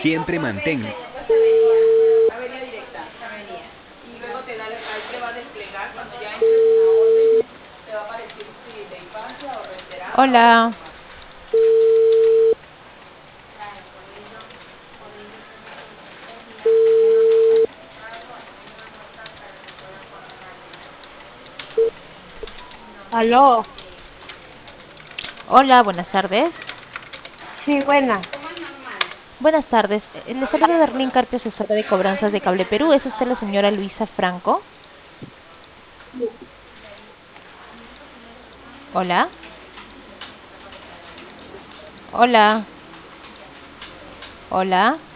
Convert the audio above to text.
Siempre mantén. Avería directa. Avería. Y luego ahí te va a desplegar cuando ya entres en la orden, te va a aparecer si de infancia o reiterada o Hola, reformada. Aló, hola, buenas tardes. sí, buena. Buenas tardes. Le saluda Darlene Carpio, asesora de cobranzas de Cable Perú. ¿Es usted la señora Luisa Franco? Hola, hola, hola.